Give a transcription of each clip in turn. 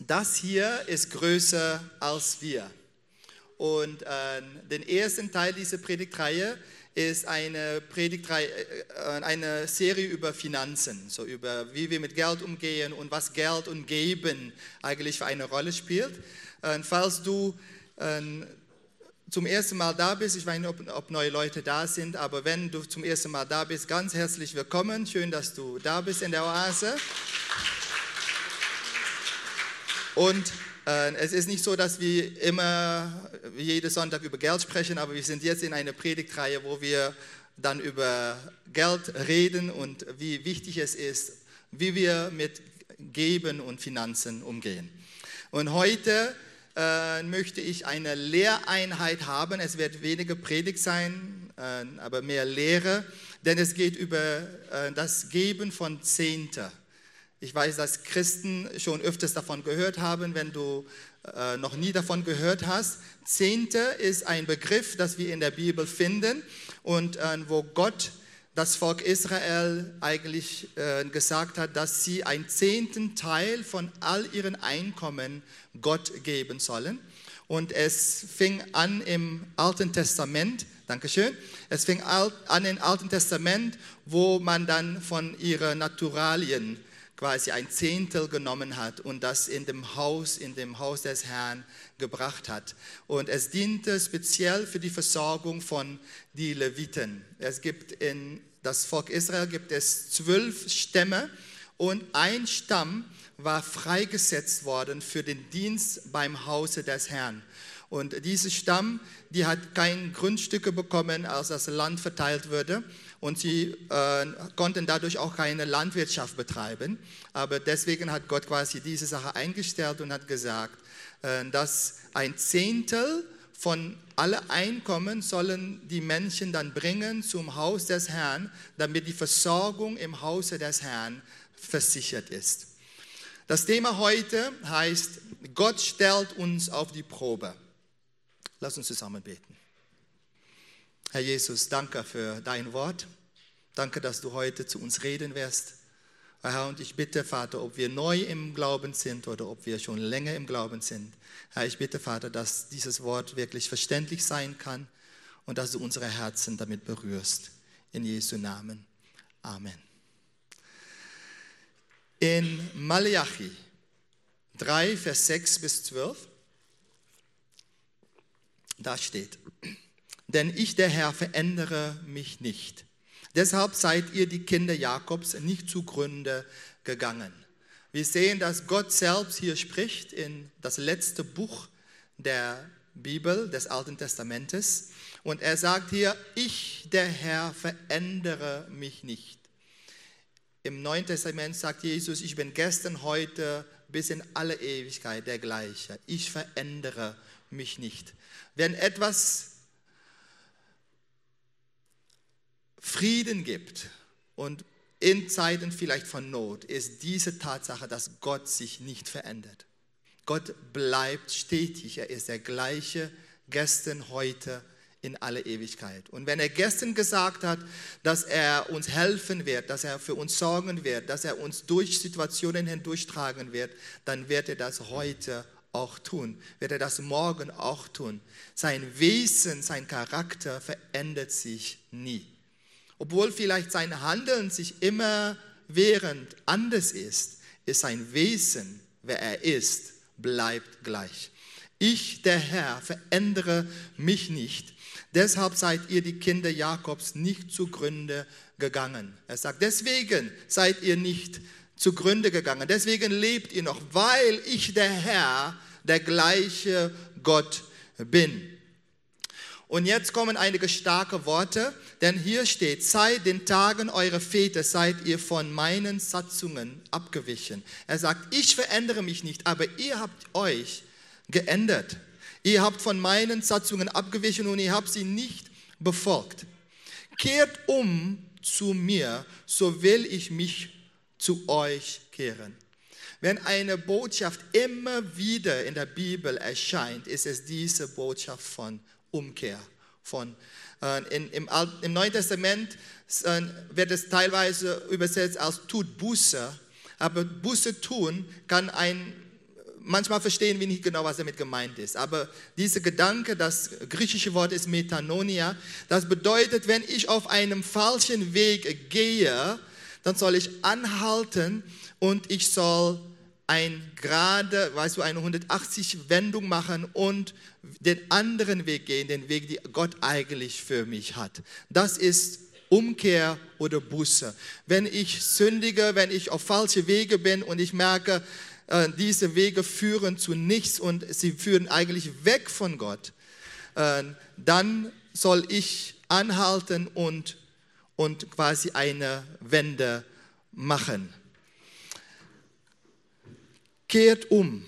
Das hier ist größer als wir. Und den ersten Teil dieser Predigtreihe ist eine Serie über Finanzen, so über wie wir mit Geld umgehen und was Geld und Geben eigentlich für eine Rolle spielt. Falls du zum ersten Mal da bist, ich weiß nicht, ob neue Leute da sind, aber wenn du zum ersten Mal da bist, ganz herzlich willkommen. Schön, dass du da bist in der Oase. Und es ist nicht so, dass wir immer jeden Sonntag über Geld sprechen, aber wir sind jetzt in einer Predigtreihe, wo wir dann über Geld reden und wie wichtig es ist, wie wir mit Geben und Finanzen umgehen. Und heute möchte ich eine Lehreinheit haben. Es wird weniger Predigt sein, aber mehr Lehre, denn es geht über das Geben von Zehnte. Ich weiß, dass Christen schon öfters davon gehört haben, wenn du noch nie davon gehört hast. Zehnte ist ein Begriff, das wir in der Bibel finden und wo Gott das Volk Israel eigentlich gesagt hat, dass sie einen 10. Teil von all ihren Einkommen Gott geben sollen. Und es fing an im Alten Testament, Dankeschön, es fing an im Alten Testament, wo man dann von ihren Naturalien quasi ein 10. genommen hat und das in dem Haus des Herrn gebracht hat. Und es diente speziell für die Versorgung von den Leviten. Es gibt in das Volk Israel gibt es 12 Stämme und ein Stamm war freigesetzt worden für den Dienst beim Hause des Herrn. Und dieser Stamm, die hat kein Grundstücke bekommen, als das Land verteilt wurde. Und sie konnten dadurch auch keine Landwirtschaft betreiben. Aber deswegen hat Gott quasi diese Sache eingestellt und hat gesagt, dass ein 10. von alle Einkommen sollen die Menschen dann bringen zum Haus des Herrn, damit die Versorgung im Hause des Herrn versichert ist. Das Thema heute heißt, Gott stellt uns auf die Probe. Lass uns zusammen beten. Herr Jesus, danke für dein Wort. Danke, dass du heute zu uns reden wirst. Herr, und ich bitte, Vater, ob wir neu im Glauben sind oder ob wir schon länger im Glauben sind. Herr, ich bitte, Vater, dass dieses Wort wirklich verständlich sein kann und dass du unsere Herzen damit berührst. In Jesu Namen. Amen. In Maleachi 3, Vers 6 bis 12, da steht, denn ich, der Herr, verändere mich nicht. Deshalb seid ihr die Kinder Jakobs nicht zugrunde gegangen. Wir sehen, dass Gott selbst hier spricht in das letzte Buch der Bibel, des Alten Testamentes. Und er sagt hier, ich, der Herr, verändere mich nicht. Im Neuen Testament sagt Jesus, ich bin gestern, heute, bis in alle Ewigkeit der gleiche. Ich verändere mich nicht. Wenn etwas Frieden gibt und in Zeiten vielleicht von Not, ist diese Tatsache, dass Gott sich nicht verändert. Gott bleibt stetig, er ist der gleiche gestern, heute, in alle Ewigkeit. Und wenn er gestern gesagt hat, dass er uns helfen wird, dass er für uns sorgen wird, dass er uns durch Situationen hindurchtragen wird, dann wird er das heute auch tun, wird er das morgen auch tun. Sein Wesen, sein Charakter verändert sich nie. Obwohl vielleicht sein Handeln sich immerwährend anders ist sein Wesen, wer er ist, bleibt gleich. Ich, der Herr, verändere mich nicht. Deshalb seid ihr die Kinder Jakobs nicht zugrunde gegangen. Er sagt, deswegen seid ihr nicht zugrunde gegangen. Deswegen lebt ihr noch, weil ich, der Herr, der gleiche Gott bin. Und jetzt kommen einige starke Worte, denn hier steht, seit den Tagen eurer Väter seid ihr von meinen Satzungen abgewichen. Er sagt, ich verändere mich nicht, aber ihr habt euch geändert. Ihr habt von meinen Satzungen abgewichen und ihr habt sie nicht befolgt. Kehrt um zu mir, so will ich mich zu euch kehren. Wenn eine Botschaft immer wieder in der Bibel erscheint, ist es diese Botschaft von Umkehr. Im Neuen Testament wird es teilweise übersetzt als tut Buße, aber Buße tun kann manchmal verstehen wir nicht genau, was damit gemeint ist. Aber dieser Gedanke, das griechische Wort ist Metanoia, das bedeutet, wenn ich auf einem falschen Weg gehe, dann soll ich anhalten und ich soll eine 180-Wendung machen und den anderen Weg gehen, den Weg, den Gott eigentlich für mich hat. Das ist Umkehr oder Buße. Wenn ich sündige, wenn ich auf falsche Wege bin und ich merke, diese Wege führen zu nichts und sie führen eigentlich weg von Gott, dann soll ich anhalten und quasi eine Wende machen. Kehrt um.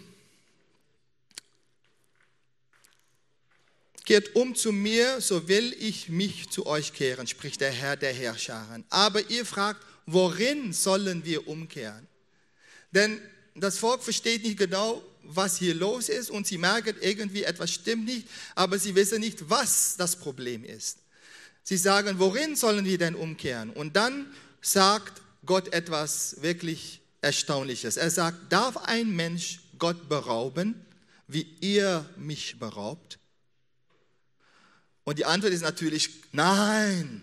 Kehrt um zu mir, so will ich mich zu euch kehren, spricht der Herr der Herrscher. Aber ihr fragt, worin sollen wir umkehren? Denn das Volk versteht nicht genau, was hier los ist und sie merken irgendwie, etwas stimmt nicht, aber sie wissen nicht, was das Problem ist. Sie sagen, worin sollen wir denn umkehren? Und dann sagt Gott etwas wirklich Erstaunliches. Er sagt, darf ein Mensch Gott berauben, wie ihr mich beraubt? Und die Antwort ist natürlich, nein.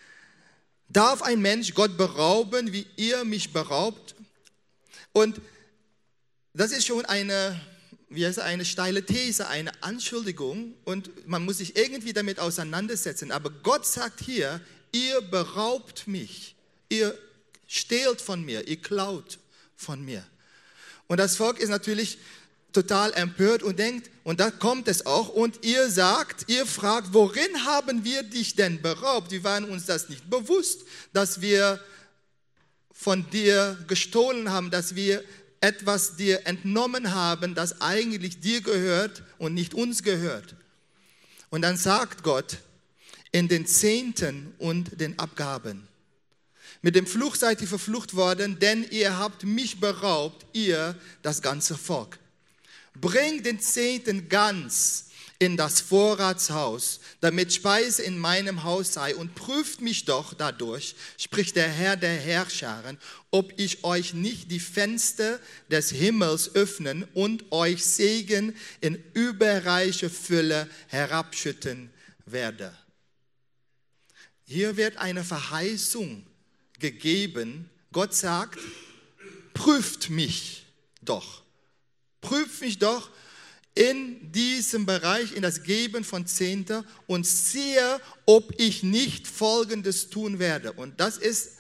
Darf ein Mensch Gott berauben, wie ihr mich beraubt? Und das ist schon eine steile These, eine Anschuldigung und man muss sich irgendwie damit auseinandersetzen. Aber Gott sagt hier, ihr beraubt mich, ihr stehlt von mir, ihr klaut von mir. Und das Volk ist natürlich total empört und denkt, und da kommt es auch, und ihr fragt, worin haben wir dich denn beraubt? Wir waren uns das nicht bewusst, dass wir von dir gestohlen haben, dass wir etwas dir entnommen haben, das eigentlich dir gehört und nicht uns gehört. Und dann sagt Gott, in den Zehnten und den Abgaben. Mit dem Fluch seid ihr verflucht worden, denn ihr habt mich beraubt, ihr, das ganze Volk. Bringt den Zehnten ganz in das Vorratshaus, damit Speise in meinem Haus sei, und prüft mich doch dadurch, spricht der Herr der Herrscher, ob ich euch nicht die Fenster des Himmels öffnen und euch Segen in überreiche Fülle herabschütten werde. Hier wird eine Verheißung gegeben. Gott sagt, prüft mich doch. Prüft mich doch in diesem Bereich, in das Geben von Zehnter und sehe, ob ich nicht Folgendes tun werde. Und das ist,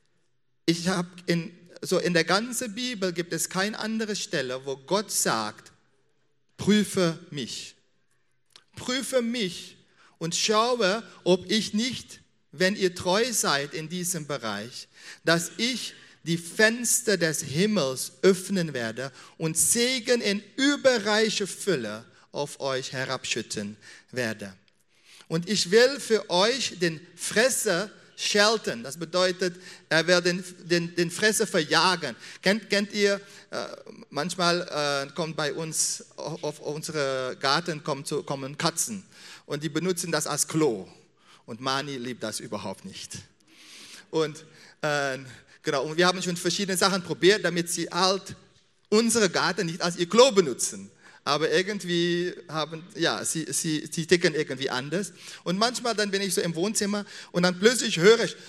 in der ganzen Bibel gibt es keine andere Stelle, wo Gott sagt, prüfe mich. Prüfe mich und schaue, ob ich nicht, wenn ihr treu seid in diesem Bereich, dass ich die Fenster des Himmels öffnen werde und Segen in überreiche Fülle auf euch herabschütten werde. Und ich will für euch den Fresser schelten. Das bedeutet, er wird den Fresser verjagen. Kennt ihr, manchmal kommt bei uns auf unsere Garten kommen Katzen und die benutzen das als Klo. Und Mani liebt das überhaupt nicht. Und genau, und wir haben schon verschiedene Sachen probiert, damit sie halt unsere Garten nicht als ihr Klo benutzen. Aber irgendwie sie ticken irgendwie anders. Und manchmal dann bin ich so im Wohnzimmer und dann plötzlich höre ich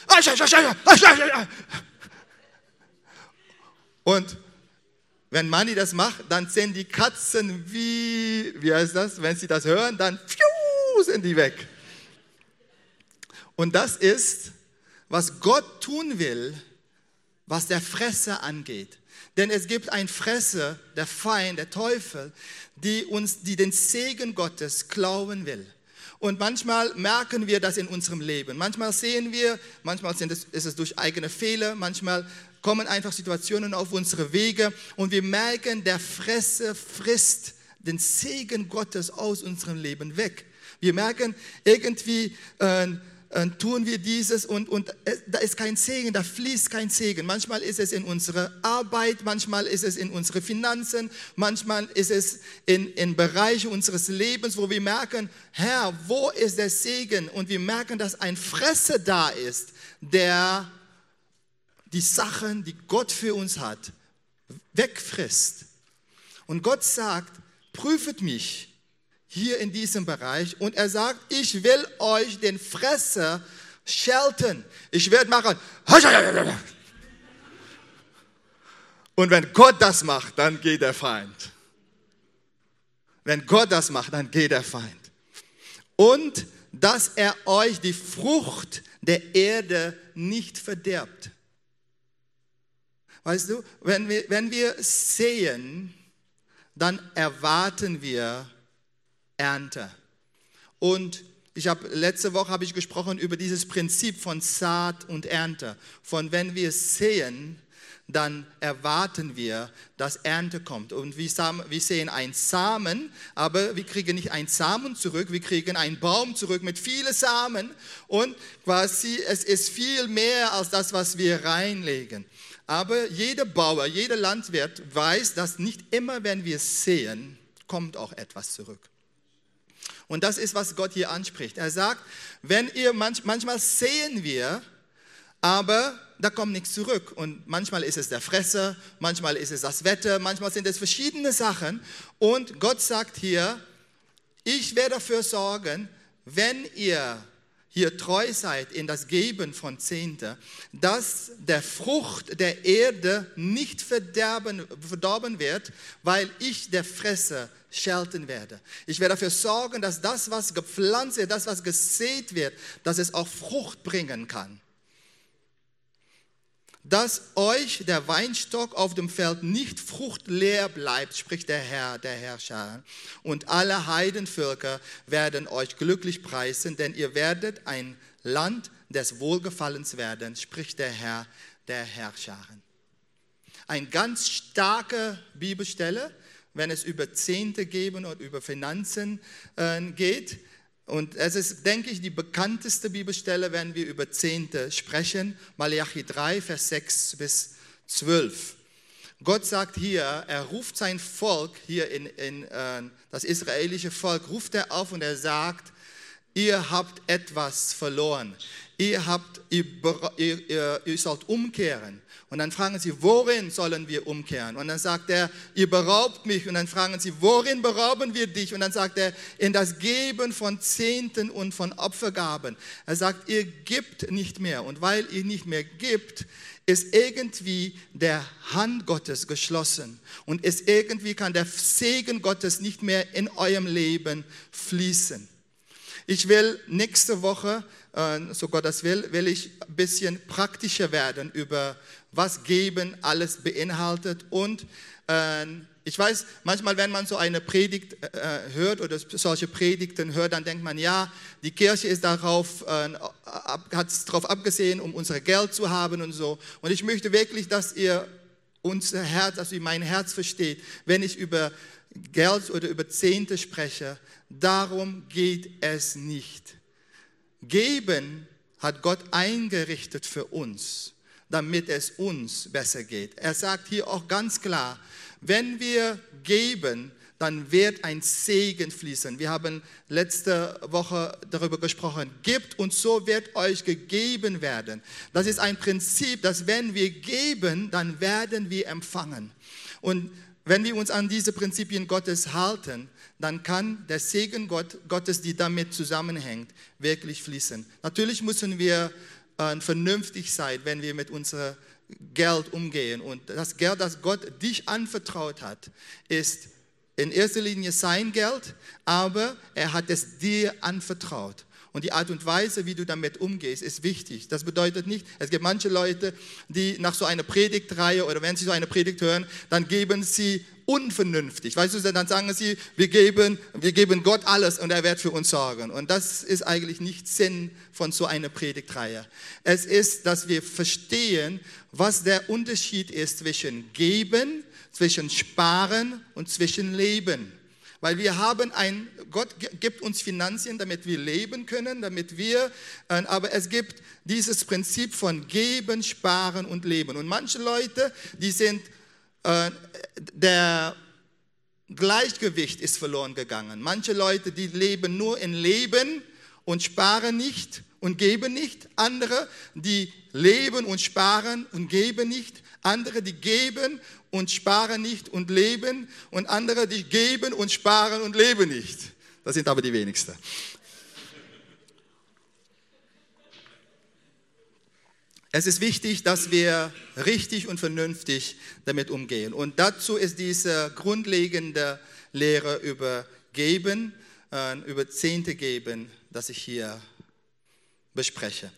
und wenn Mani das macht, dann sind die Katzen wie heißt das? Wenn sie das hören, dann sind die weg. Und das ist, was Gott tun will, was der Fresser angeht. Denn es gibt einen Fresser, der Feind, der Teufel, die den Segen Gottes klauen will. Und manchmal merken wir das in unserem Leben. Manchmal sehen wir, ist es durch eigene Fehler, manchmal kommen einfach Situationen auf unsere Wege und wir merken, der Fresser frisst den Segen Gottes aus unserem Leben weg. Wir merken irgendwie, tun wir dieses und da ist kein Segen, da fließt kein Segen. Manchmal ist es in unserer Arbeit, manchmal ist es in unsere Finanzen, manchmal ist es in Bereiche unseres Lebens, wo wir merken, Herr, wo ist der Segen? Und wir merken, dass ein Fresser da ist, der die Sachen, die Gott für uns hat, wegfrisst. Und Gott sagt, prüfet mich hier in diesem Bereich. Und er sagt, ich will euch den Fresser schelten. Ich werde machen. Und wenn Gott das macht, dann geht der Feind. Wenn Gott das macht, dann geht der Feind. Und dass er euch die Frucht der Erde nicht verderbt. Weißt du, wenn wir säen, dann erwarten wir Ernte. Und letzte Woche habe ich gesprochen über dieses Prinzip von Saat und Ernte. Von wenn wir säen, dann erwarten wir, dass Ernte kommt. Und wir sehen einen Samen, aber wir kriegen nicht einen Samen zurück, wir kriegen einen Baum zurück mit vielen Samen. Und quasi, es ist viel mehr als das, was wir reinlegen. Aber jeder Bauer, jeder Landwirt weiß, dass nicht immer, wenn wir säen, kommt auch etwas zurück. Und das ist, was Gott hier anspricht. Er sagt, manchmal säen wir, aber da kommt nichts zurück. Und manchmal ist es der Fresser, manchmal ist es das Wetter, manchmal sind es verschiedene Sachen. Und Gott sagt hier, ich werde dafür sorgen, wenn ihr hier treu seid in das Geben von Zehnte, dass der Frucht der Erde nicht verdorben wird, weil ich der Fresser schelten werde. Ich werde dafür sorgen, dass das, was gepflanzt wird, das, was gesät wird, dass es auch Frucht bringen kann. Dass euch der Weinstock auf dem Feld nicht fruchtleer bleibt, spricht der Herr, der Herrscher. Und alle Heidenvölker werden euch glücklich preisen, denn ihr werdet ein Land des Wohlgefallens werden, spricht der Herr, der Herrscher. Eine ganz starke Bibelstelle, wenn es über Zehnte geben und über Finanzen geht. Und es ist, denke ich, die bekannteste Bibelstelle, wenn wir über Zehnte sprechen. Malachi 3, Vers 6 bis 12. Gott sagt hier, er ruft sein Volk, hier in das israelische Volk, ruft er auf und er sagt, ihr habt etwas verloren. Ihr sollt umkehren. Und dann fragen sie, worin sollen wir umkehren? Und dann sagt er, ihr beraubt mich. Und dann fragen sie, worin berauben wir dich? Und dann sagt er, in das Geben von Zehnten und von Opfergaben. Er sagt, ihr gebt nicht mehr. Und weil ihr nicht mehr gebt, ist irgendwie der Hand Gottes geschlossen. Und irgendwie kann der Segen Gottes nicht mehr in eurem Leben fließen. Ich will nächste Woche, so Gott das will ich ein bisschen praktischer werden über was Geben alles beinhaltet. Und ich weiß, manchmal, wenn man so eine Predigt hört oder solche Predigten hört, dann denkt man, ja, die Kirche ist hat es darauf abgesehen, um unser Geld zu haben und so. Und ich möchte wirklich, dass ihr mein Herz versteht, wenn ich über Geld oder über Zehnte spreche. Darum geht es nicht. Geben hat Gott eingerichtet für uns, damit es uns besser geht. Er sagt hier auch ganz klar, wenn wir geben, dann wird ein Segen fließen. Wir haben letzte Woche darüber gesprochen. Gebt und so wird euch gegeben werden. Das ist ein Prinzip, dass wenn wir geben, dann werden wir empfangen. Und wenn wir uns an diese Prinzipien Gottes halten, dann kann der Segen Gottes, die damit zusammenhängt, wirklich fließen. Natürlich müssen wir vernünftig sein, wenn wir mit unserem Geld umgehen. Und das Geld, das Gott dich anvertraut hat, ist in erster Linie sein Geld, aber er hat es dir anvertraut. Und die Art und Weise, wie du damit umgehst, ist wichtig. Das bedeutet nicht, es gibt manche Leute, die nach so einer Predigtreihe oder wenn sie so eine Predigt hören, dann geben sie unvernünftig. Weißt du, dann sagen sie, wir geben Gott alles und er wird für uns sorgen. Und das ist eigentlich nicht Sinn von so einer Predigtreihe. Es ist, dass wir verstehen, was der Unterschied ist zwischen geben, zwischen sparen und zwischen leben. Weil Gott gibt uns Finanzen, damit wir leben können, aber es gibt dieses Prinzip von geben, sparen und leben. Und manche Leute, der Gleichgewicht ist verloren gegangen. Manche Leute, die leben nur in Leben und sparen nicht und geben nicht. Andere, die leben und sparen und geben nicht. Andere, die geben und sparen nicht und leben. Und andere, die geben und sparen und leben nicht. Das sind aber die wenigsten. Es ist wichtig, dass wir richtig und vernünftig damit umgehen. Und dazu ist diese grundlegende Lehre über Geben, über Zehnte geben, das ich hier bespreche.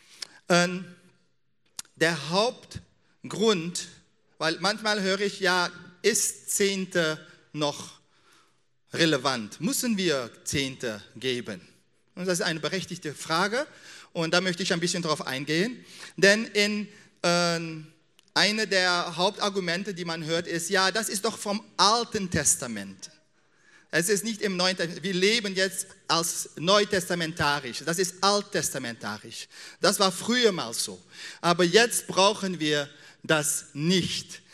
Der Hauptgrund, weil manchmal höre ich, ja, ist Zehnte noch relevant? Müssen wir Zehnte geben? Und das ist eine berechtigte Frage. Und da möchte ich ein bisschen drauf eingehen. Denn eine der Hauptargumente, die man hört, ist, ja, das ist doch vom Alten Testament. Es ist nicht im Neuen Testament. Wir leben jetzt als neutestamentarisch. Das ist alttestamentarisch. Das war früher mal so. Aber jetzt brauchen wir das nicht.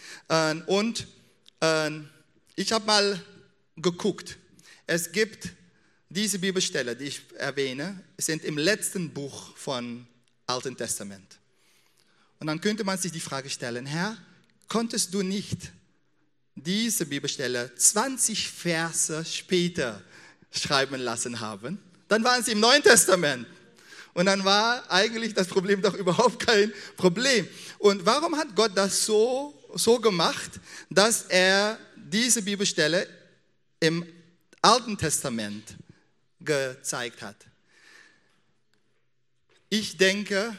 Ich habe mal geguckt. Es gibt diese Bibelstelle, die ich erwähne, sind im letzten Buch vom Alten Testament. Und dann könnte man sich die Frage stellen, Herr, konntest du nicht diese Bibelstelle 20 Verse später schreiben lassen haben? Dann waren sie im Neuen Testament. Und dann war eigentlich das Problem doch überhaupt kein Problem. Und warum hat Gott das so gemacht, dass er diese Bibelstelle im Alten Testament gezeigt hat? Ich denke,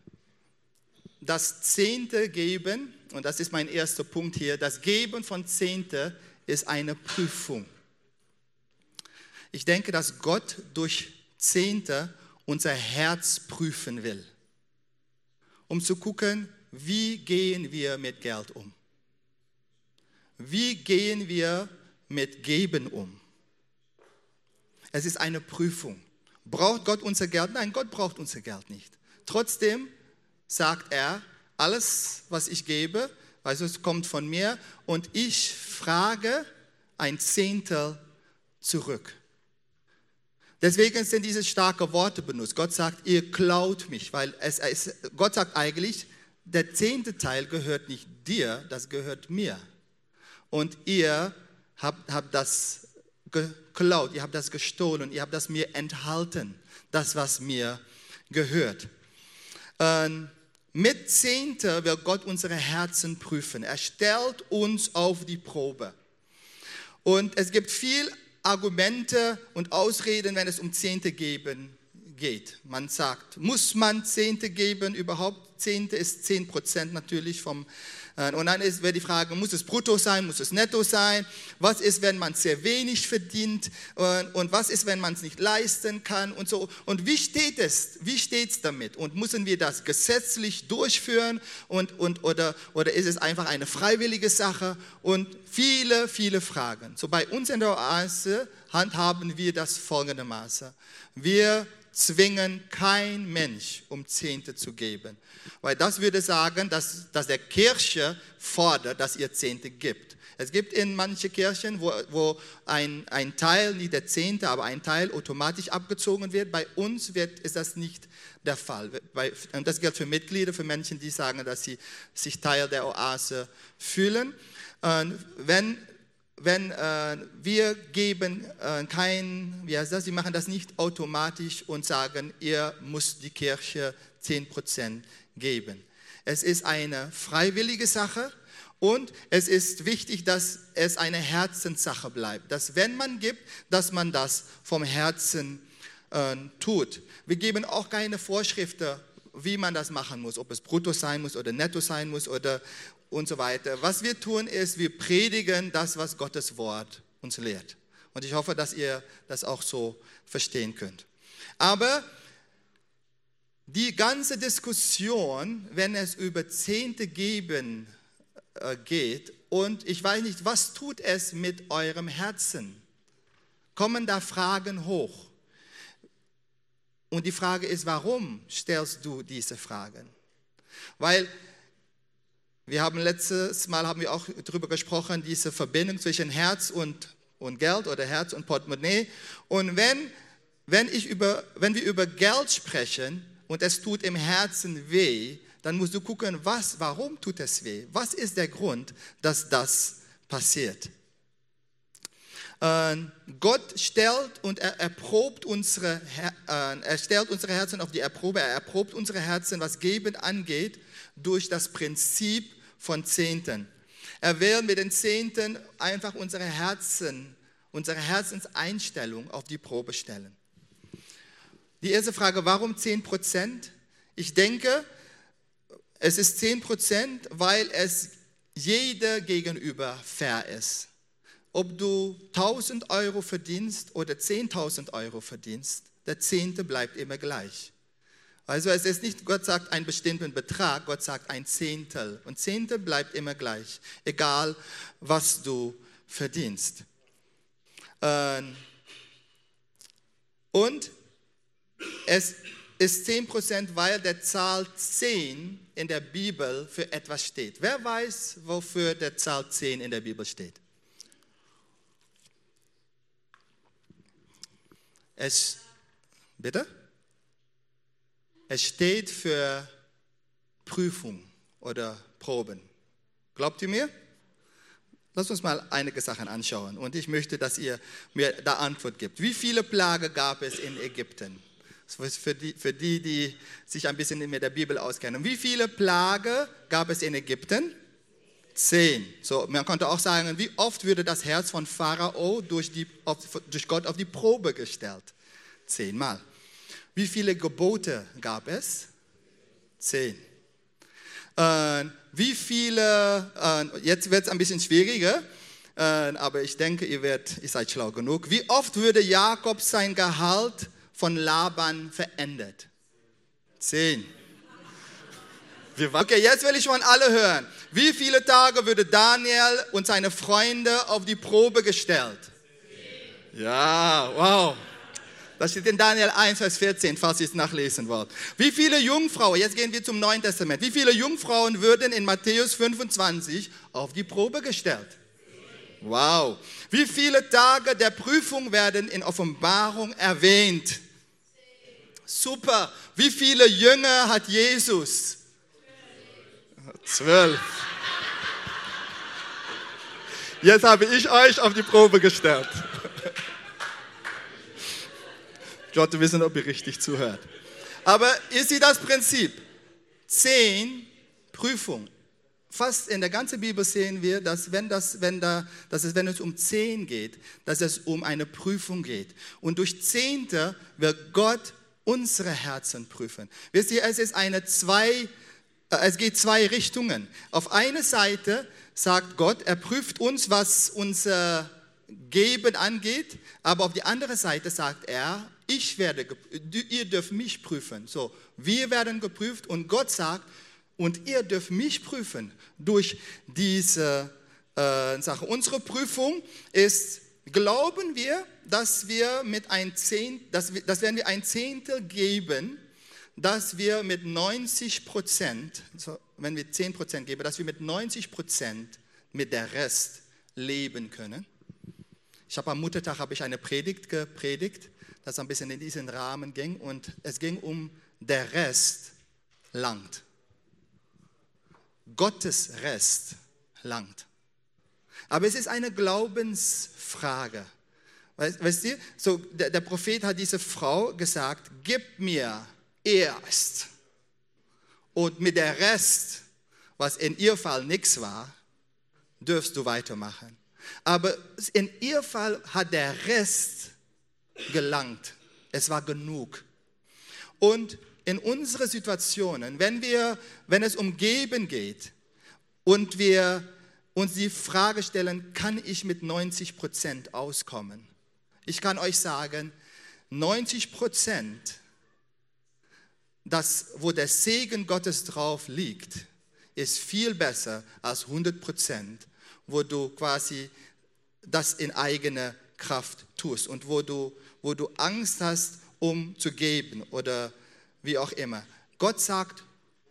das Zehnte geben, und das ist mein erster Punkt hier, das Geben von Zehnte ist eine Prüfung. Ich denke, dass Gott durch Zehnte unser Herz prüfen will, um zu gucken, wie gehen wir mit Geld um? Wie gehen wir mit Geben um? Es ist eine Prüfung. Braucht Gott unser Geld? Nein, Gott braucht unser Geld nicht. Trotzdem sagt er, alles, was ich gebe, also es kommt von mir und ich frage ein Zehntel zurück. Deswegen sind diese starken Worte benutzt. Gott sagt, ihr klaut mich, weil Gott sagt eigentlich, der 10. Teil gehört nicht dir, das gehört mir. Und ihr habt das geklaut, ihr habt das gestohlen, ihr habt das mir enthalten, das, was mir gehört. Mit Zehnte wird Gott unsere Herzen prüfen. Er stellt uns auf die Probe. Und es gibt viele Argumente und Ausreden, wenn es um Zehnte geben geht. Man sagt, muss man Zehnte geben überhaupt? Zehnte ist 10% natürlich vom. Und dann wäre die Frage, muss es brutto sein, muss es netto sein? Was ist, wenn man sehr wenig verdient? Und was ist, wenn man es nicht leisten kann? Und so. Und wie steht es damit? Und müssen wir das gesetzlich durchführen? Oder ist es einfach eine freiwillige Sache? Und viele, viele Fragen. So bei uns in der Oase handhaben wir das folgendermaßen. Wir zwingen kein Mensch, um Zehnte zu geben. Weil das würde sagen, dass der Kirche fordert, dass ihr Zehnte gibt. Es gibt in manchen Kirchen, wo ein Teil, nicht der Zehnte, aber ein Teil automatisch abgezogen wird. Bei uns ist das nicht der Fall. Und das gilt für Mitglieder, für Menschen, die sagen, dass sie sich Teil der Oase fühlen. Wir geben sie machen das nicht automatisch und sagen, ihr müsst die Kirche 10% geben. Es ist eine freiwillige Sache und es ist wichtig, dass es eine Herzenssache bleibt. Dass wenn man gibt, dass man das vom Herzen tut. Wir geben auch keine Vorschriften, wie man das machen muss, ob es brutto sein muss oder netto sein muss oder und so weiter. Was wir tun ist, wir predigen das, was Gottes Wort uns lehrt. Und ich hoffe, dass ihr das auch so verstehen könnt. Aber die ganze Diskussion, wenn es über Zehnte geben geht, und ich weiß nicht, was tut es mit eurem Herzen? Kommen da Fragen hoch? Und die Frage ist, warum stellst du diese Fragen? Weil letztes Mal haben wir auch darüber gesprochen, diese Verbindung zwischen Herz und Geld oder Herz und Portemonnaie. Und wenn wenn wir über Geld sprechen und es tut im Herzen weh, dann musst du gucken, warum tut es weh? Was ist der Grund, dass das passiert? Gott stellt und er erprobt unsere Herzen auf die Erprobe. Er erprobt unsere Herzen, was Geben angeht, durch das Prinzip von Zehnten. Er will mit den Zehnten einfach unsere Herzenseinstellung auf die Probe stellen. Die erste Frage, warum 10%? Ich denke, es ist 10%, weil es jeder gegenüber fair ist. Ob du 1.000 Euro verdienst oder 10.000 Euro verdienst, der Zehnte bleibt immer gleich. Also es ist nicht, Gott sagt einen bestimmten Betrag, Gott sagt ein Zehntel. Und Zehntel bleibt immer gleich, egal was du verdienst. Und es ist 10%, weil der Zahl 10 in der Bibel für etwas steht. Wer weiß, wofür der Zahl 10 in der Bibel steht? Bitte? Es steht für Prüfung oder Proben. Glaubt ihr mir? Lasst uns mal einige Sachen anschauen und ich möchte, dass ihr mir da Antwort gibt. Wie viele Plagen gab es in Ägypten? Für die sich ein bisschen mit der Bibel auskennen. Wie viele Plagen gab es in Ägypten? 10. So, man konnte auch sagen, wie oft würde das Herz von Pharao durch Gott auf die Probe gestellt? 10 Mal. Wie viele Gebote gab es? 10. Wie viele, jetzt wird es ein bisschen schwieriger, aber ich denke, ihr seid schlau genug. Wie oft würde Jakob sein Gehalt von Laban verändert? 10. Okay, jetzt will ich schon alle hören. Wie viele Tage würde Daniel und seine Freunde auf die Probe gestellt? 10. Ja, wow. Das steht in Daniel 1, Vers 14, falls ihr es nachlesen wollt. Wie viele Jungfrauen, jetzt gehen wir zum Neuen Testament, wie viele Jungfrauen würden in Matthäus 25 auf die Probe gestellt? 10. Wow. Wie viele Tage der Prüfung werden in Offenbarung erwähnt? 10. Super. Wie viele Jünger hat Jesus? 12. Jetzt habe ich euch auf die Probe gestellt. Ich wollte wissen, ob ihr richtig zuhört. Aber ihr seht das Prinzip. 10 Prüfung. Fast in der ganzen Bibel sehen wir, dass wenn es um 10 geht, dass es um eine Prüfung geht. Und durch Zehnte wird Gott unsere Herzen prüfen. Wisst ihr, es geht 2 Richtungen. Auf eine Seite sagt Gott, er prüft uns, was unser Geben angeht, aber auf die andere Seite sagt er, ihr dürft mich prüfen. So, wir werden geprüft und Gott sagt, und ihr dürft mich prüfen durch diese Sache. Unsere Prüfung ist, glauben wir, dass wir wenn wir ein Zehntel geben, dass wir mit 90%, so, wenn wir 10% geben, dass wir mit 90% mit der Rest leben können. Am Muttertag habe ich eine Predigt gepredigt, das ein bisschen in diesen Rahmen ging und es ging um der Rest langt. Gottes Rest langt. Aber es ist eine Glaubensfrage. Weißt du, so der Prophet hat diese Frau gesagt, gib mir erst und mit der Rest, was in ihr Fall nichts war, dürfst du weitermachen. Aber in ihr Fall hat der Rest gelangt. Es war genug. Und in unseren Situationen, wenn es um Geben geht und wir uns die Frage stellen, kann ich mit 90% auskommen? Ich kann euch sagen, 90%, wo der Segen Gottes drauf liegt, ist viel besser als 100%, wo du quasi das in eigener Kraft tust und wo du Angst hast, um zu geben oder wie auch immer. Gott sagt,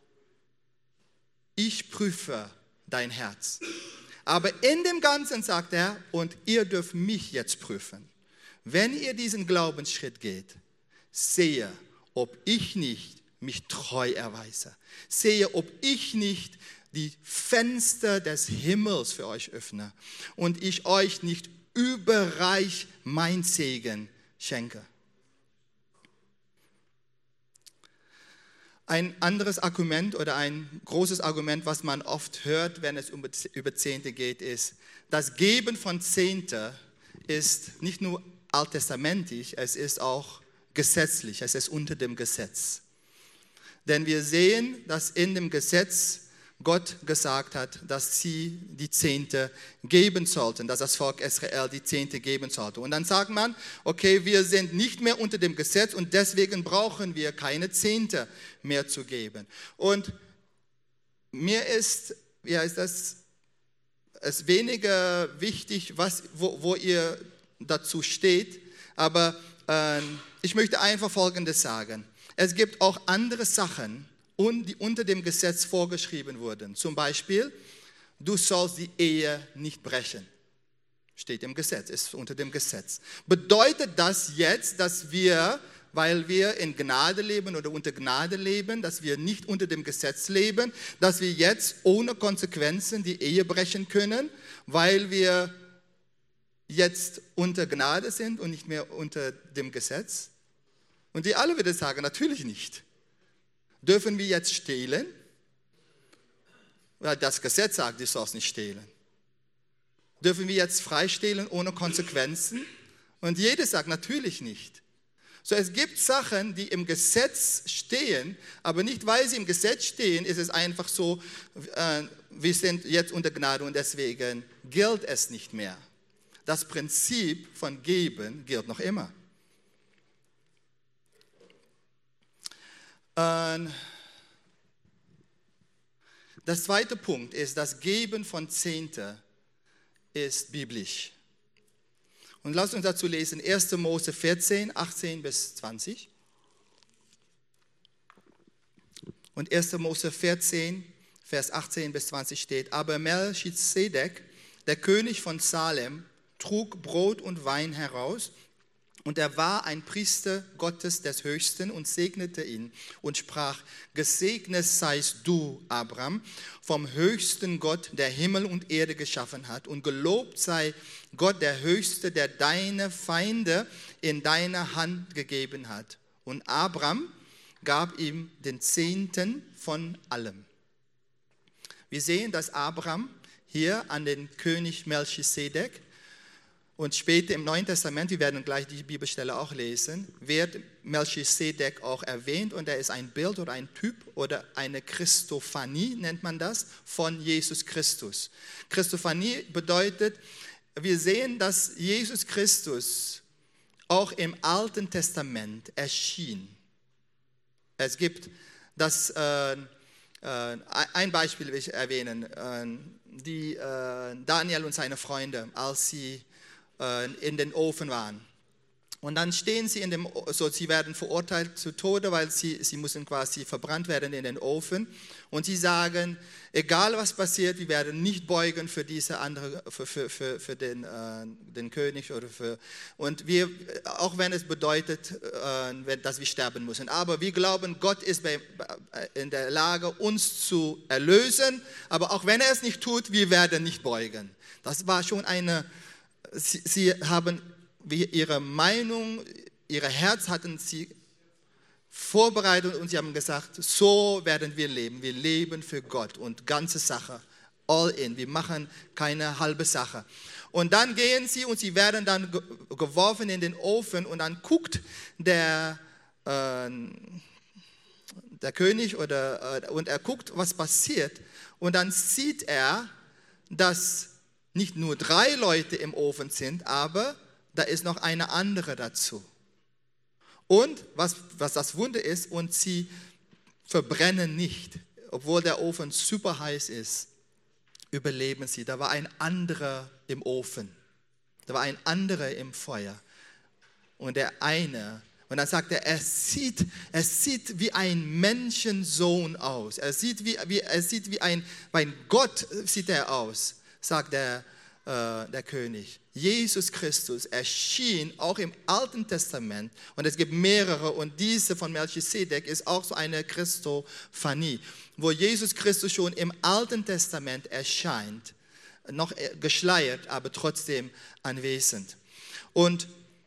ich prüfe dein Herz. Aber in dem Ganzen sagt er, und ihr dürft mich jetzt prüfen. Wenn ihr diesen Glaubensschritt geht, sehe, ob ich nicht mich treu erweise. Sehe, ob ich nicht die Fenster des Himmels für euch öffne und ich euch nicht überreich mein Segen schenke. Ein anderes Argument oder ein großes Argument, was man oft hört, wenn es über Zehnte geht, ist, das Geben von Zehnte ist nicht nur alttestamentisch, es ist auch gesetzlich, es ist unter dem Gesetz. Denn wir sehen, dass in dem Gesetz Gott gesagt hat, dass sie die Zehnte geben sollten, dass das Volk Israel die Zehnte geben sollte. Und dann sagt man, okay, wir sind nicht mehr unter dem Gesetz und deswegen brauchen wir keine Zehnte mehr zu geben. Und mir ist es weniger wichtig, wo ihr dazu steht, aber ich möchte einfach Folgendes sagen. Es gibt auch andere Sachen, die unter dem Gesetz vorgeschrieben wurden. Zum Beispiel, du sollst die Ehe nicht brechen. Steht im Gesetz, ist unter dem Gesetz. Bedeutet das jetzt, dass wir, weil wir in Gnade leben oder unter Gnade leben, dass wir nicht unter dem Gesetz leben, dass wir jetzt ohne Konsequenzen die Ehe brechen können, weil wir jetzt unter Gnade sind und nicht mehr unter dem Gesetz? Und die alle würden sagen, natürlich nicht. Dürfen wir jetzt stehlen? Weil das Gesetz sagt, du sollst nicht stehlen. Dürfen wir jetzt frei stehlen ohne Konsequenzen? Und jeder sagt, natürlich nicht. So, es gibt Sachen, die im Gesetz stehen, aber nicht, weil sie im Gesetz stehen, ist es einfach so, wir sind jetzt unter Gnade und deswegen gilt es nicht mehr. Das Prinzip von Geben gilt noch immer. Das zweite Punkt ist, das Geben von Zehnte ist biblisch. Und lasst uns dazu lesen, 1. Mose 14, 18 bis 20. Und 1. Mose 14, Vers 18 bis 20 steht, aber Melchisedek, der König von Salem, trug Brot und Wein heraus. Und er war ein Priester Gottes des Höchsten und segnete ihn und sprach, gesegnet seist du, Abraham, vom höchsten Gott, der Himmel und Erde geschaffen hat. Und gelobt sei Gott, der Höchste, der deine Feinde in deine Hand gegeben hat. Und Abraham gab ihm den Zehnten von allem. Wir sehen, dass Abraham hier an den König Melchisedek und später im Neuen Testament, wir werden gleich die Bibelstelle auch lesen, wird Melchisedek auch erwähnt und er ist ein Bild oder ein Typ oder eine Christophanie, nennt man das, von Jesus Christus. Christophanie bedeutet, wir sehen, dass Jesus Christus auch im Alten Testament erschien. Es gibt das, ein Beispiel will ich erwähnen, Daniel und seine Freunde, als sie in den Ofen waren. Und dann stehen sie sie werden verurteilt zu Tode, weil sie müssen quasi verbrannt werden in den Ofen. Und sie sagen, egal was passiert, wir werden nicht beugen für diese andere, für den König und wir, auch wenn es bedeutet, dass wir sterben müssen. Aber wir glauben, Gott ist in der Lage, uns zu erlösen. Aber auch wenn er es nicht tut, wir werden nicht beugen. Das war schon Sie haben ihre Meinung, ihr Herz hatten sie vorbereitet und sie haben gesagt, so werden wir leben. Wir leben für Gott und ganze Sache, all in. Wir machen keine halbe Sache. Und dann gehen sie und sie werden dann geworfen in den Ofen und dann guckt der König und er guckt, was passiert. Und dann sieht er, dass nicht nur 3 Leute im Ofen sind, aber da ist noch eine andere dazu. Und was das Wunder ist, und sie verbrennen nicht, obwohl der Ofen super heiß ist, überleben sie. Da war ein anderer im Ofen, da war ein anderer im Feuer. Und dann sagt er sieht wie ein Menschensohn aus. Er sieht wie ein Gott sieht er aus. Sagt der der König. Jesus Christus erschien auch im Alten Testament und es gibt mehrere und diese von Melchisedek ist auch so eine Christophanie, wo Jesus Christus schon im Alten Testament erscheint, noch geschleiert, aber trotzdem anwesend. Und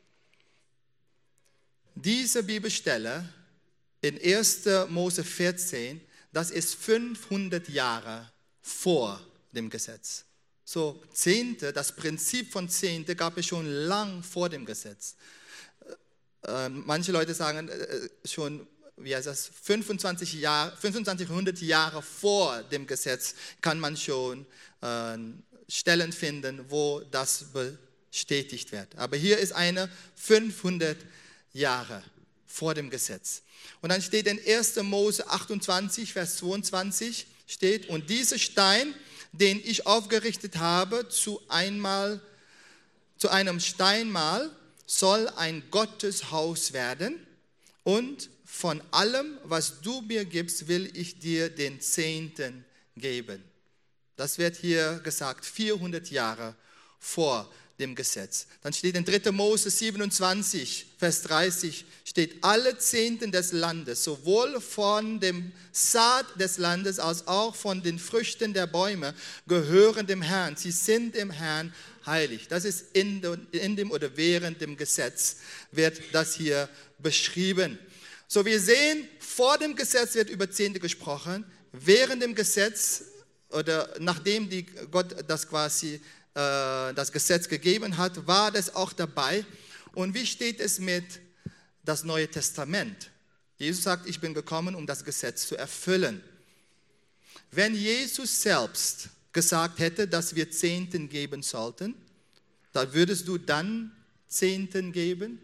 diese Bibelstelle in 1. Mose 14, das ist 500 Jahre vor dem Gesetz. So Zehnte, das Prinzip von Zehnte gab es schon lang vor dem Gesetz. Manche Leute sagen schon, wie heißt das, 2500 Jahre vor dem Gesetz kann man schon Stellen finden, wo das bestätigt wird. Aber hier ist eine 500 Jahre vor dem Gesetz. Und dann steht in 1. Mose 28, Vers 22, steht, und dieser Stein, den ich aufgerichtet habe, zu einem Steinmal, soll ein Gotteshaus werden. Und von allem, was du mir gibst, will ich dir den Zehnten geben. Das wird hier gesagt, 400 Jahre vor dem Gesetz. Dann steht in 3. Mose 27, Vers 30, steht, alle Zehnten des Landes, sowohl von dem Saat des Landes als auch von den Früchten der Bäume, gehören dem Herrn. Sie sind dem Herrn heilig. Das ist in dem oder während dem Gesetz wird das hier beschrieben. So, wir sehen, vor dem Gesetz wird über Zehnte gesprochen, während dem Gesetz oder nachdem Gott das quasi das Gesetz gegeben hat, war das auch dabei. Und wie steht es mit das Neue Testament? Jesus sagt, ich bin gekommen, um das Gesetz zu erfüllen. Wenn Jesus selbst gesagt hätte, dass wir Zehnten geben sollten, dann würdest du dann Zehnten geben?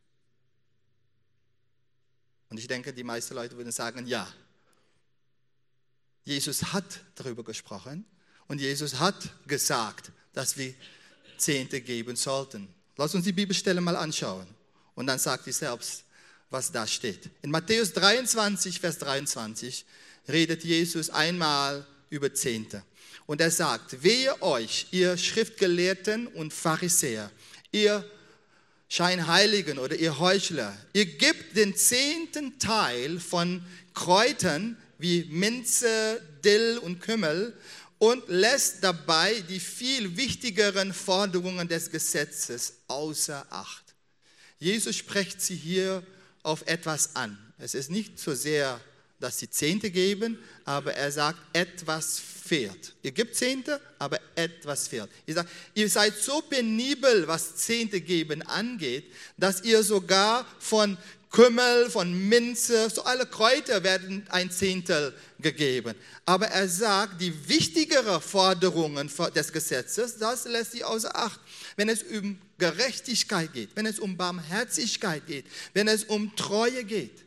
Und ich denke, die meisten Leute würden sagen, ja. Jesus hat darüber gesprochen und Jesus hat gesagt, dass wir Zehnte geben sollten. Lass uns die Bibelstelle mal anschauen und dann sagt ihr selbst, was da steht. In Matthäus 23, Vers 23 redet Jesus einmal über Zehnte. Und er sagt, wehe euch, ihr Schriftgelehrten und Pharisäer, ihr Scheinheiligen oder ihr Heuchler, ihr gebt den 10. Teil von Kräutern wie Minze, Dill und Kümmel und lässt dabei die viel wichtigeren Forderungen des Gesetzes außer Acht. Jesus spricht sie hier auf etwas an. Es ist nicht so sehr, dass sie Zehnte geben, aber er sagt, etwas fehlt. Ihr gebt Zehnte, aber etwas fehlt. Er sagt, ihr seid so penibel, was Zehnte geben angeht, dass ihr sogar von Kümmel, von Minze, so alle Kräuter werden ein Zehntel gegeben. Aber er sagt, die wichtigeren Forderungen des Gesetzes, das lässt sie außer Acht. Wenn es um Gerechtigkeit geht, wenn es um Barmherzigkeit geht, wenn es um Treue geht.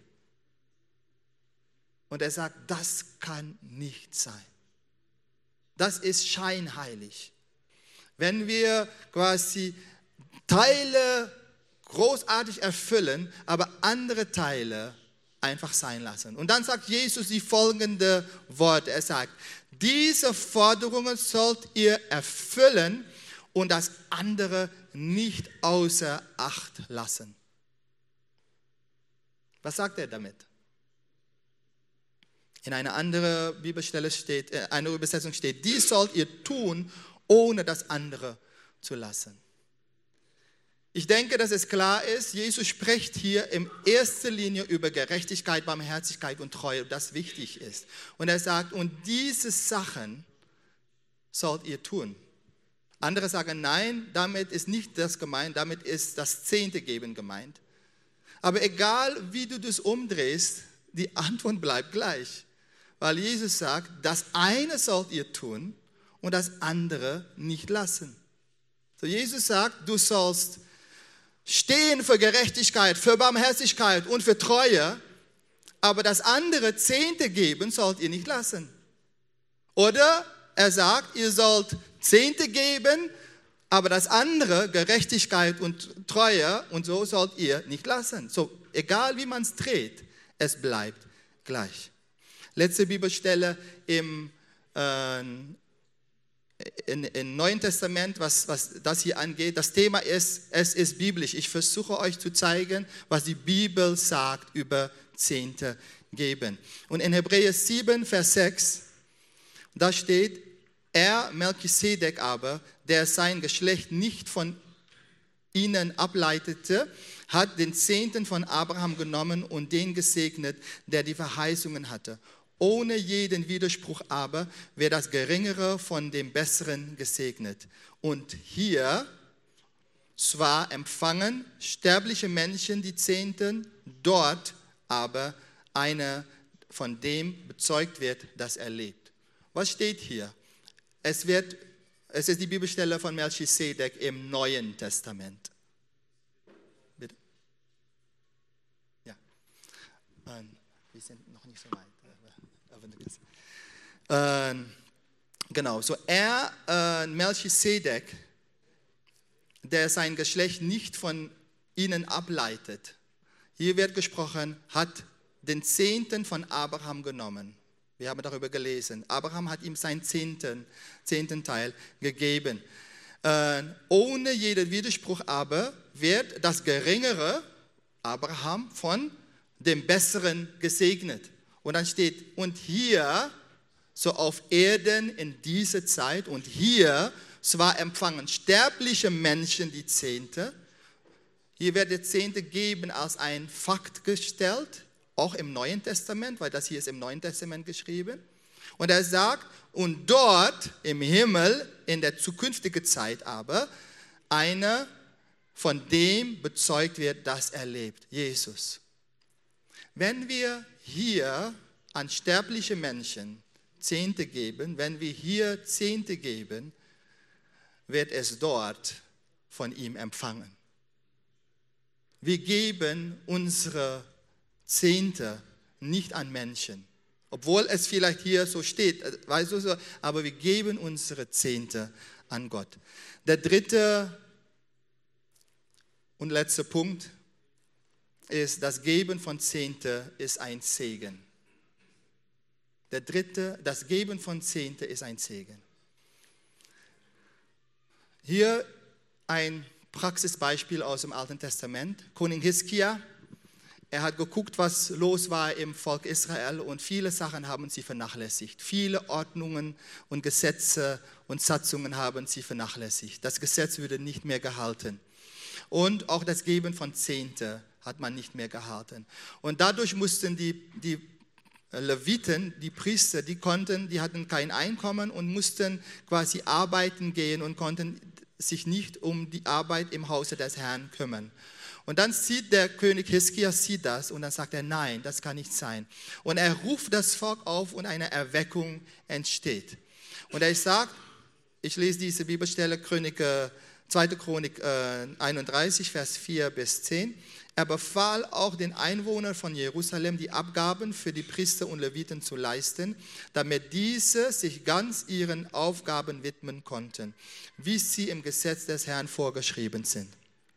Und er sagt, das kann nicht sein. Das ist scheinheilig. Wenn wir quasi Teile großartig erfüllen, aber andere Teile einfach sein lassen. Und dann sagt Jesus die folgende Worte. Er sagt, diese Forderungen sollt ihr erfüllen und das andere nicht außer Acht lassen. Was sagt er damit? In einer anderen Bibelstelle steht, eine Übersetzung steht, dies sollt ihr tun, ohne das andere zu lassen. Ich denke, dass es klar ist, Jesus spricht hier in erster Linie über Gerechtigkeit, Barmherzigkeit und Treue, das wichtig ist. Und er sagt, und diese Sachen sollt ihr tun. Andere sagen, nein, damit ist nicht das gemeint, damit ist das Zehnte geben gemeint. Aber egal, wie du das umdrehst, die Antwort bleibt gleich. Weil Jesus sagt, das eine sollt ihr tun und das andere nicht lassen. So Jesus sagt, du sollst stehen für Gerechtigkeit, für Barmherzigkeit und für Treue, aber das andere Zehnte geben sollt ihr nicht lassen. Oder er sagt, ihr sollt Zehnte geben, aber das andere, Gerechtigkeit und Treue und so sollt ihr nicht lassen. So, egal wie man es dreht, es bleibt gleich. Letzte Bibelstelle im im Neuen Testament, was das hier angeht. Das Thema ist, es ist biblisch. Ich versuche euch zu zeigen, was die Bibel sagt über Zehnte geben. Und in Hebräer 7, Vers 6, da steht, er, Melchisedek aber, der sein Geschlecht nicht von ihnen ableitete, hat den Zehnten von Abraham genommen und den gesegnet, der die Verheißungen hatte. Ohne jeden Widerspruch aber wird das Geringere von dem Besseren gesegnet. Und hier zwar empfangen sterbliche Menschen die Zehnten, dort aber einer, von dem bezeugt wird, dass er lebt. Was steht hier? Es ist die Bibelstelle von Melchisedek im Neuen Testament. Bitte? Ja. Wir sind noch nicht so weit. Genau, so Melchisedek, der sein Geschlecht nicht von ihnen ableitet. Hier wird gesprochen, hat den Zehnten von Abraham genommen. Wir haben darüber gelesen. Abraham hat ihm seinen zehnten Teil gegeben. Ohne jeden Widerspruch aber wird das Geringere, Abraham, von dem Besseren gesegnet. Und dann steht, und hier, so auf Erden in dieser Zeit, und hier zwar empfangen sterbliche Menschen die Zehnte. Hier wird der Zehnte geben als ein Fakt gestellt, auch im Neuen Testament, weil das hier ist im Neuen Testament geschrieben. Und er sagt, und dort im Himmel, in der zukünftigen Zeit aber, einer, von dem bezeugt wird, dass er lebt, Jesus. Wenn wir hier an sterbliche Menschen Zehnte geben, wenn wir hier Zehnte geben, wird es dort von ihm empfangen. Wir geben unsere Zehnte nicht an Menschen, obwohl es vielleicht hier so steht, weißt du so, aber wir geben unsere Zehnte an Gott. Der dritte und letzte Punkt ist, das Geben von Zehnte ist ein Segen. Das Geben von Zehnte ist ein Segen. Hier ein Praxisbeispiel aus dem Alten Testament. König Hiskia, er hat geguckt, was los war im Volk Israel und viele Sachen haben sie vernachlässigt. Viele Ordnungen und Gesetze und Satzungen haben sie vernachlässigt. Das Gesetz würde nicht mehr gehalten. Und auch das Geben von Zehnte hat man nicht mehr gehalten. Und dadurch mussten die Leviten, die Priester, die hatten kein Einkommen und mussten quasi arbeiten gehen und konnten sich nicht um die Arbeit im Hause des Herrn kümmern. Und dann sieht der König Hiskia das und dann sagt er, nein, das kann nicht sein. Und er ruft das Volk auf und eine Erweckung entsteht. Und er sagt, ich lese diese Bibelstelle, 2. Chronik 31, Vers 4 bis 10. Er befahl auch den Einwohnern von Jerusalem, die Abgaben für die Priester und Leviten zu leisten, damit diese sich ganz ihren Aufgaben widmen konnten, wie sie im Gesetz des Herrn vorgeschrieben sind.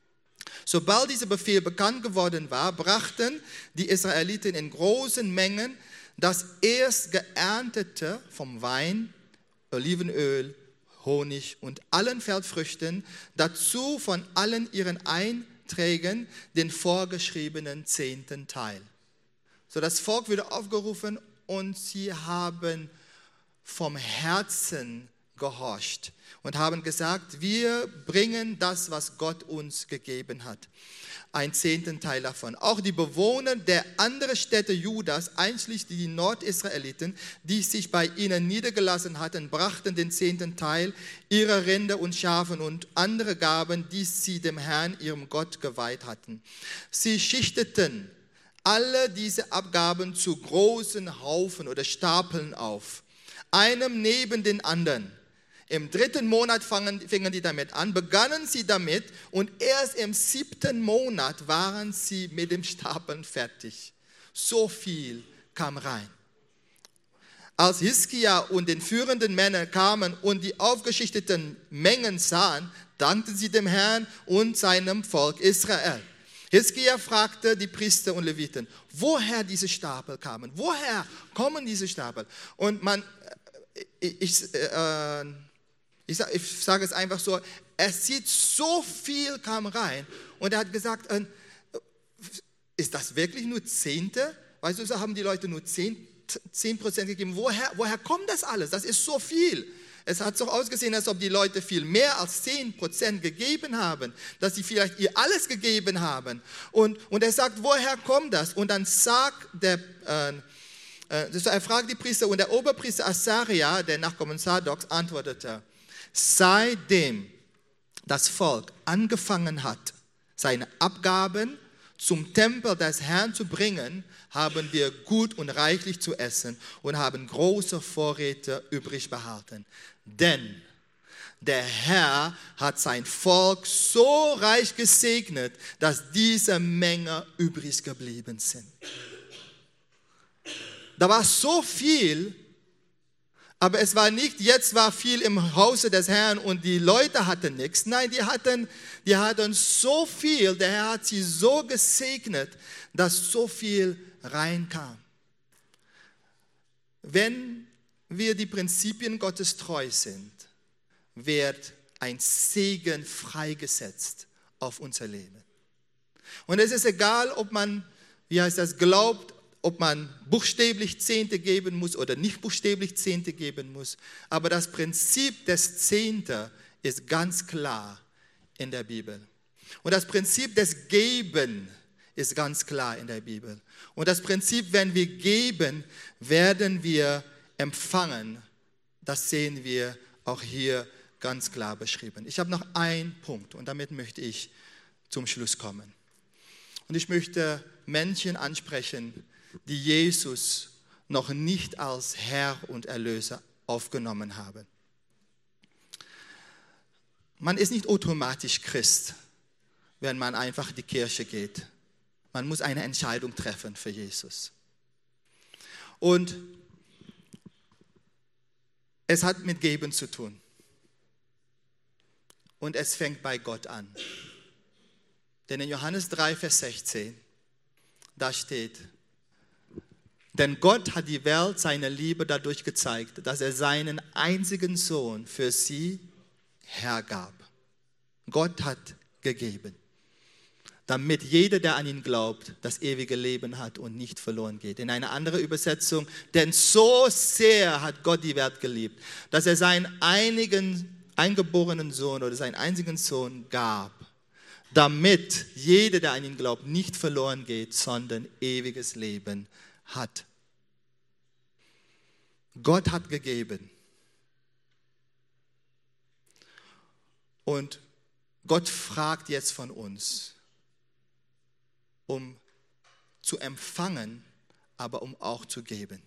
Sobald dieser Befehl bekannt geworden war, brachten die Israeliten in großen Mengen das erst geerntete vom Wein, Olivenöl, Honig und allen Feldfrüchten, dazu von allen ihren Einträgen den vorgeschriebenen 10. Teil. So, das Volk wurde aufgerufen und sie haben vom Herzen gehorcht und haben gesagt, wir bringen das, was Gott uns gegeben hat. Ein 10. Teil davon. Auch die Bewohner der anderen Städte Judas, einschließlich die Nordisraeliten, die sich bei ihnen niedergelassen hatten, brachten den 10. Teil ihrer Rinder und Schafen und andere Gaben, die sie dem Herrn, ihrem Gott, geweiht hatten. Sie schichteten alle diese Abgaben zu großen Haufen oder Stapeln auf, einem neben den anderen. Im 3. Monat fingen die damit an, begannen sie damit und erst im 7. Monat waren sie mit dem Stapeln fertig. So viel kam rein. Als Hiskia und den führenden Männern kamen und die aufgeschichteten Mengen sahen, dankten sie dem Herrn und seinem Volk Israel. Hiskia fragte die Priester und Leviten, woher diese Stapel kamen. Woher kommen diese Stapel? Und Ich sage es einfach so, es sieht so viel kam rein und er hat gesagt, ist das wirklich nur Zehnte? Weißt du, so haben die Leute nur 10% gegeben. Woher kommt das alles? Das ist so viel. Es hat so ausgesehen, als ob die Leute viel mehr als 10% gegeben haben, dass sie vielleicht ihr alles gegeben haben. Und er sagt, woher kommt das? Und dann sagt er fragt die Priester und der Oberpriester Asaria, der Nachkommen Sadoks, antwortete, seitdem das Volk angefangen hat, seine Abgaben zum Tempel des Herrn zu bringen, haben wir gut und reichlich zu essen und haben große Vorräte übrig behalten. Denn der Herr hat sein Volk so reich gesegnet, dass diese Menge übrig geblieben sind. Da war so viel, aber es war nicht, jetzt war viel im Hause des Herrn und die Leute hatten nichts. Nein, die hatten so viel, der Herr hat sie so gesegnet, dass so viel reinkam. Wenn wir die Prinzipien Gottes treu sind, wird ein Segen freigesetzt auf unser Leben. Und es ist egal, ob man, glaubt, ob man buchstäblich Zehnte geben muss oder nicht buchstäblich Zehnte geben muss. Aber das Prinzip des Zehnte ist ganz klar in der Bibel. Und das Prinzip des Geben ist ganz klar in der Bibel. Und das Prinzip, wenn wir geben, werden wir empfangen. Das sehen wir auch hier ganz klar beschrieben. Ich habe noch einen Punkt und damit möchte ich zum Schluss kommen. Und ich möchte Menschen ansprechen, die Jesus noch nicht als Herr und Erlöser aufgenommen haben. Man ist nicht automatisch Christ, wenn man einfach in die Kirche geht. Man muss eine Entscheidung treffen für Jesus. Und es hat mit Geben zu tun. Und es fängt bei Gott an. Denn in Johannes 3, Vers 16, da steht, denn Gott hat die Welt seine Liebe dadurch gezeigt, dass er seinen einzigen Sohn für sie hergab. Gott hat gegeben, damit jeder, der an ihn glaubt, das ewige Leben hat und nicht verloren geht. In einer anderen Übersetzung, denn so sehr hat Gott die Welt geliebt, dass er seinen eingeborenen Sohn oder seinen einzigen Sohn gab, damit jeder, der an ihn glaubt, nicht verloren geht, sondern ewiges Leben hat. Gott hat gegeben. Und Gott fragt jetzt von uns, um zu empfangen, aber um auch zu geben.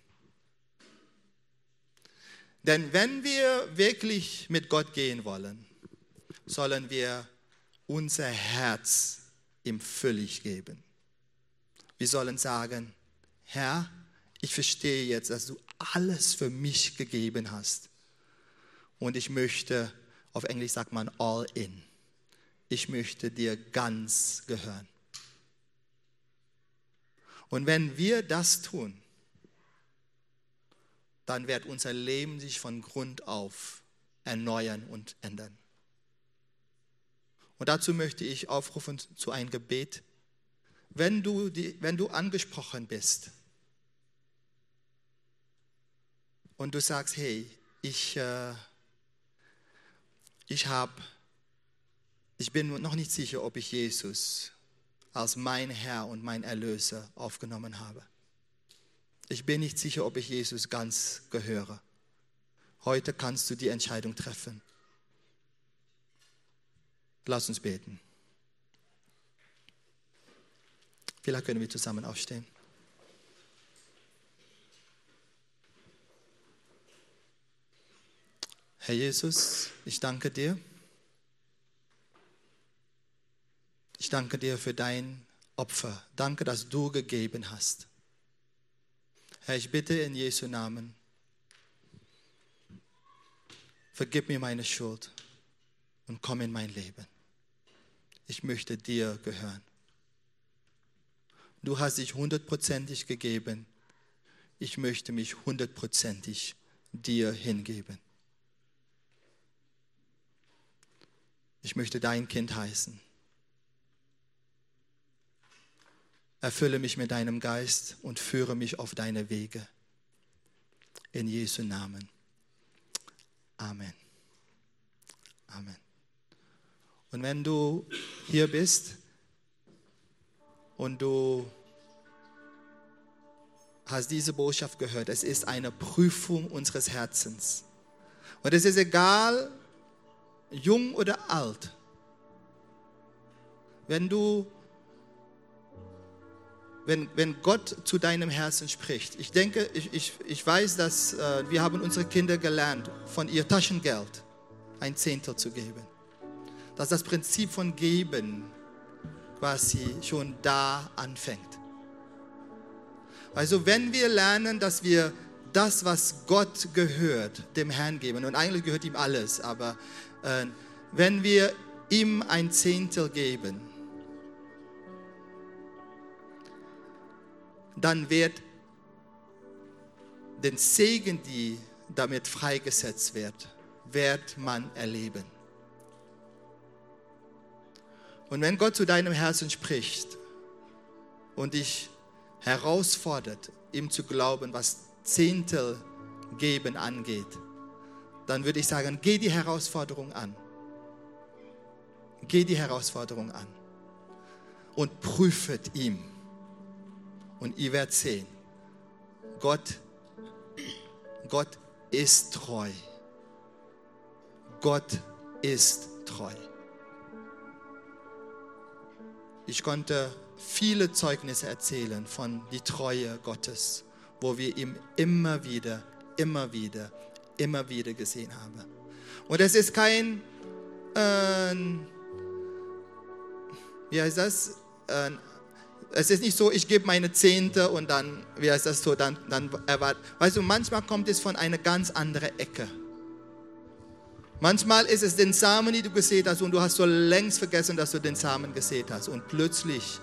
Denn wenn wir wirklich mit Gott gehen wollen, sollen wir unser Herz ihm völlig geben. Wir sollen sagen, Herr, ich verstehe jetzt, dass du alles für mich gegeben hast. Und ich möchte, auf Englisch sagt man all in. Ich möchte dir ganz gehören. Und wenn wir das tun, dann wird unser Leben sich von Grund auf erneuern und ändern. Und dazu möchte ich aufrufen zu einem Gebet. Wenn du angesprochen bist und du sagst, hey, ich bin noch nicht sicher, ob ich Jesus als mein Herr und mein Erlöser aufgenommen habe. Ich bin nicht sicher, ob ich Jesus ganz gehöre. Heute kannst du die Entscheidung treffen. Lass uns beten. Vielleicht können wir zusammen aufstehen. Herr Jesus, ich danke dir. Ich danke dir für dein Opfer. Danke, dass du gegeben hast. Herr, ich bitte in Jesu Namen, vergib mir meine Schuld und komm in mein Leben. Ich möchte dir gehören. Du hast dich 100%ig gegeben. Ich möchte mich 100%ig dir hingeben. Ich möchte dein Kind heißen. Erfülle mich mit deinem Geist und führe mich auf deine Wege. In Jesu Namen. Amen. Amen. Und wenn du hier bist und du hast diese Botschaft gehört, es ist eine Prüfung unseres Herzens. Und es ist egal, jung oder alt. Wenn Gott zu deinem Herzen spricht, ich denke, ich weiß, dass wir haben unsere Kinder gelernt, von ihr Taschengeld ein Zehntel zu geben. Dass das Prinzip von Geben quasi schon da anfängt. Also wenn wir lernen, dass wir das, was Gott gehört, dem Herrn geben, und eigentlich gehört ihm alles, aber wenn wir ihm ein Zehntel geben, dann wird den Segen, die damit freigesetzt wird man erleben. Und wenn Gott zu deinem Herzen spricht und dich herausfordert, ihm zu glauben, was Zehntel geben angeht, dann würde ich sagen, geh die Herausforderung an. Geh die Herausforderung an und prüfet ihm. Und ihr werdet sehen, Gott ist treu. Gott ist treu. Ich konnte viele Zeugnisse erzählen von der Treue Gottes, wo wir ihn immer wieder gesehen haben. Und es ist kein, es ist nicht so, ich gebe meine Zehnte und dann, dann erwartet. Weißt du, manchmal kommt es von einer ganz anderen Ecke. Manchmal ist es den Samen, die du gesät hast und du hast so längst vergessen, dass du den Samen gesät hast. Und plötzlich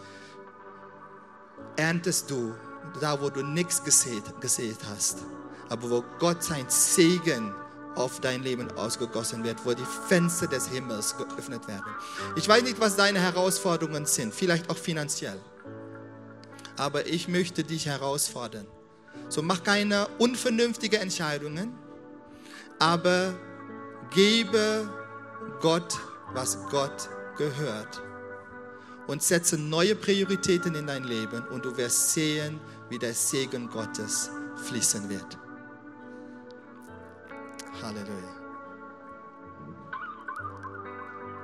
erntest du da, wo du nichts gesät hast. Aber wo Gott sein Segen auf dein Leben ausgegossen wird, wo die Fenster des Himmels geöffnet werden. Ich weiß nicht, was deine Herausforderungen sind, vielleicht auch finanziell. Aber ich möchte dich herausfordern. So mach keine unvernünftigen Entscheidungen, aber gebe Gott, was Gott gehört. Und setze neue Prioritäten in dein Leben und du wirst sehen, wie der Segen Gottes fließen wird. Halleluja.